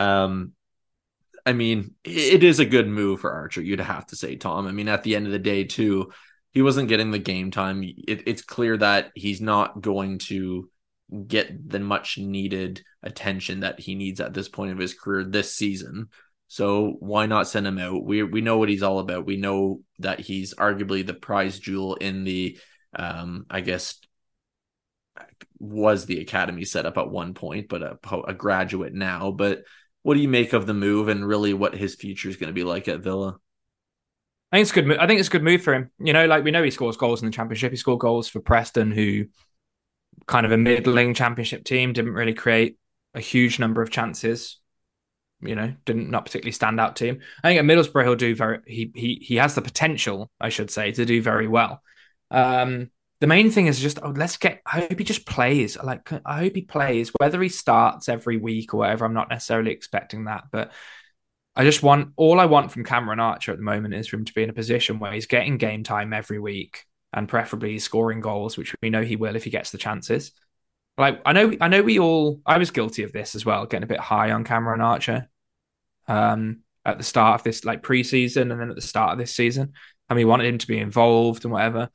S3: I mean, it is a good move for Archer, you'd have to say, Tom. I mean, at the end of the day, too, he wasn't getting the game time. It's clear that he's not going to get the much needed attention that he needs at this point of his career this season. So why not send him out? We know what he's all about. We know that he's arguably the prize jewel in the, I guess, was the academy set up at one point, but a graduate now. But what do you make of the move and really what his future is going to be like at Villa?
S4: I think it's good. I think it's a good move for him. You know, like we know he scores goals in the Championship. He scored goals for Preston, who kind of a middling Championship team, didn't really create a huge number of chances. You know, not particularly standout team. I think at Middlesbrough he'll do very. He has the potential, I should say, to do very well. The main thing is just I hope he just plays. Like I hope he plays, whether he starts every week or whatever. I'm not necessarily expecting that, but all I want from Cameron Archer at the moment is for him to be in a position where he's getting game time every week and preferably he's scoring goals, which we know he will if he gets the chances. Like I was guilty of this as well, getting a bit high on Cameron Archer at the start of this like preseason and then at the start of this season. I mean, we wanted him to be involved and whatever.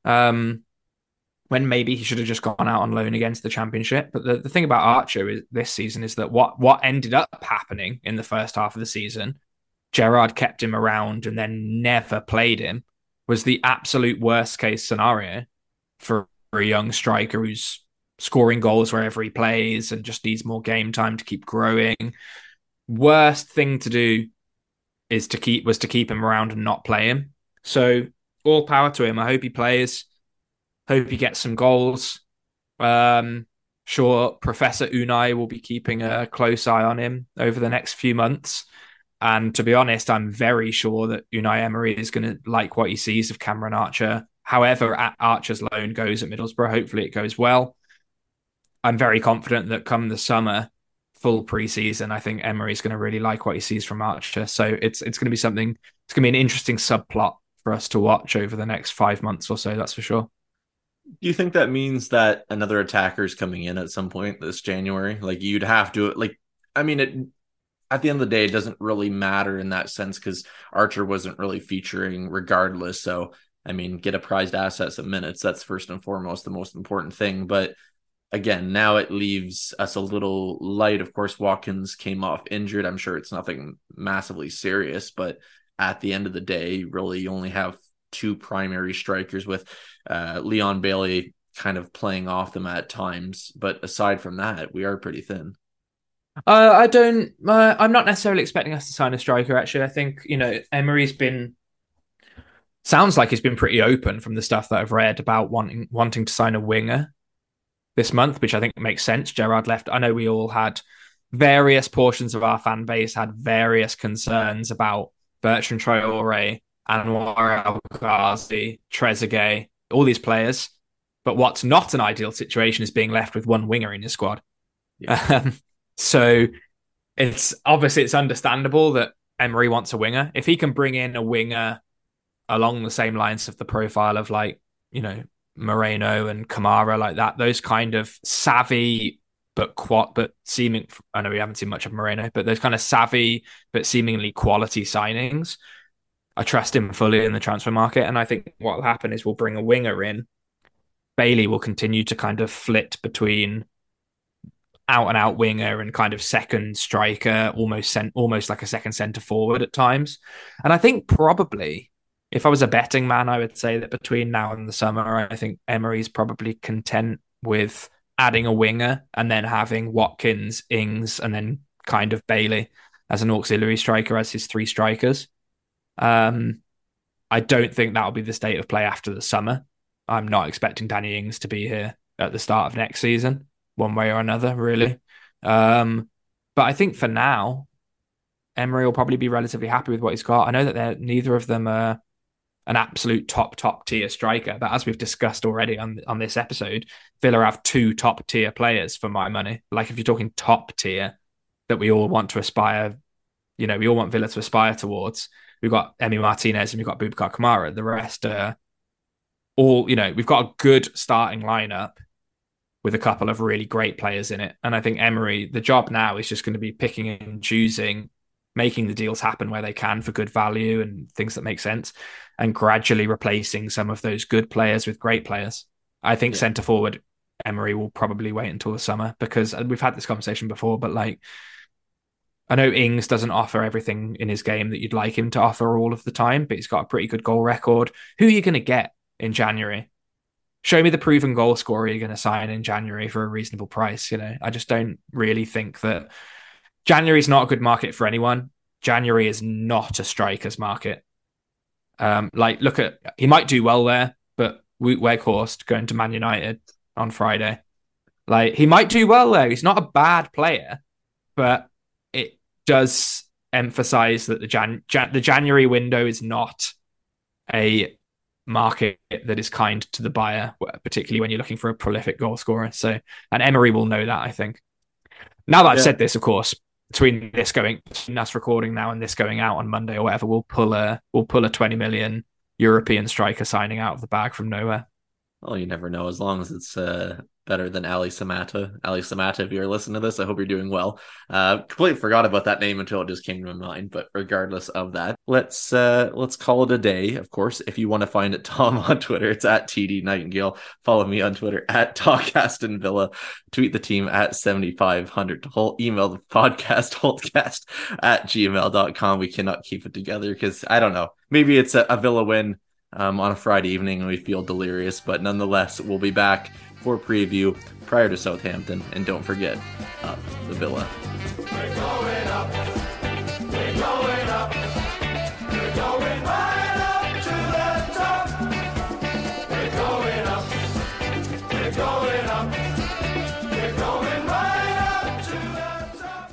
S4: When maybe he should have just gone out on loan against the Championship. But the thing about Archer this season is that what ended up happening in the first half of the season, Gerrard kept him around and then never played him, was the absolute worst case scenario for a young striker who's scoring goals wherever he plays and just needs more game time to keep growing. Worst thing to do was to keep him around and not play him. So all power to him. I hope he plays. Hope he gets some goals. Sure, Professor Unai will be keeping a close eye on him over the next few months. And to be honest, I'm very sure that Unai Emery is going to like what he sees of Cameron Archer. However, Archer's loan goes at Middlesbrough, hopefully it goes well. I'm very confident that come the summer, full preseason, I think Emery's going to really like what he sees from Archer. So it's going to be something. It's going to be an interesting subplot for us to watch over the next 5 months or so. That's for sure.
S3: Do you think that means that another attacker is coming in at some point this January? Like you'd have to, like, I mean, at the end of the day, it doesn't really matter in that sense because Archer wasn't really featuring regardless. So, I mean, get a prized assets and minutes. That's first and foremost the most important thing. But again, now it leaves us a little light. Of course, Watkins came off injured. I'm sure it's nothing massively serious, but at the end of the day, really you only have two primary strikers with Leon Bailey kind of playing off them at times. But aside from that, we are pretty thin.
S4: I'm not necessarily expecting us to sign a striker, actually. I think, Emery's sounds like he's been pretty open from the stuff that I've read about wanting to sign a winger this month, which I think makes sense. Gerrard left. I know we all had various portions of our fan base had various concerns about Bertrand Traore, Anwar El Ghazi, Trezeguet, all these players. But what's not an ideal situation is being left with one winger in your squad. Yeah. So it's understandable that Emery wants a winger. If he can bring in a winger along the same lines of the profile of Moreno and Kamara, like that, those kind of savvy but seeming, I know we haven't seen much of Moreno, but those kind of savvy but seemingly quality signings, I trust him fully in the transfer market. And I think what will happen is we'll bring a winger in. Bailey will continue to kind of flit between out and out winger and kind of second striker, almost like a second centre forward at times. And I think probably, if I was a betting man, I would say that between now and the summer, I think Emery's probably content with adding a winger and then having Watkins, Ings, and then kind of Bailey as an auxiliary striker as his three strikers. I don't think that'll be the state of play after the summer. I'm not expecting Danny Ings to be here at the start of next season, one way or another, really. But I think for now, Emery will probably be relatively happy with what he's got. I know that neither of them are an absolute top tier striker, but as we've discussed already on this episode, Villa have two top tier players for my money. Like if you're talking top tier that we all want to aspire, we all want Villa to aspire towards, we've got Emi Martinez and we've got Boubacar Kamara. The rest are all, we've got a good starting lineup with a couple of really great players in it. And I think Emery, the job now is just going to be picking and choosing, making the deals happen where they can for good value and things that make sense, and gradually replacing some of those good players with great players. I think centre forward, Emery will probably wait until the summer, because we've had this conversation before, but like, I know Ings doesn't offer everything in his game that you'd like him to offer all of the time, but he's got a pretty good goal record. Who are you going to get in January? Show me the proven goal scorer you're going to sign in January for a reasonable price. I just don't really think that January is not a good market for anyone. January is not a strikers market. He might do well there, but Weghorst going to Man United on Friday. Like, he might do well there. He's not a bad player, but it does emphasize that the January window is not a market that is kind to the buyer, particularly when you're looking for a prolific goal scorer. So, and Emery will know that, I think. Now that I've said this, of course, between us recording now and this going out on Monday or whatever, we'll pull a 20 million European striker signing out of the bag from nowhere.
S3: Well, you never know, as long as it's better than Ali Samata. Ali Samata, if you're listening to this, I hope you're doing well. Completely forgot about that name until it just came to my mind, but regardless of that, let's call it a day. Of course, if you want to find Tom on Twitter, it's at TD Nightingale. Follow me on Twitter at Talk Aston Villa. Tweet the team at 7500. Email the podcast, holdcast@gmail.com. We cannot keep it together because, I don't know, maybe it's a Villa win on a Friday evening and we feel delirious, but nonetheless, we'll be back for preview prior to Southampton. And don't forget, the Villa.
S6: We're going up. We're going up. We're going right up to the top. We're going up. We're going up. We're going right up to the top.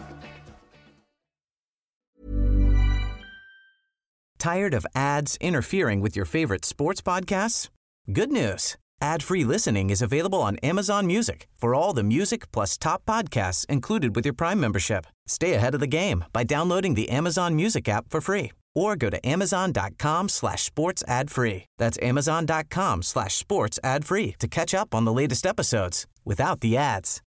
S7: Tired of ads interfering with your favorite sports podcasts? Good news. Ad-free listening is available on Amazon Music for all the music plus top podcasts included with your Prime membership. Stay ahead of the game by downloading the Amazon Music app for free or go to amazon.com/sports ad free. That's amazon.com/sports ad free to catch up on the latest episodes without the ads.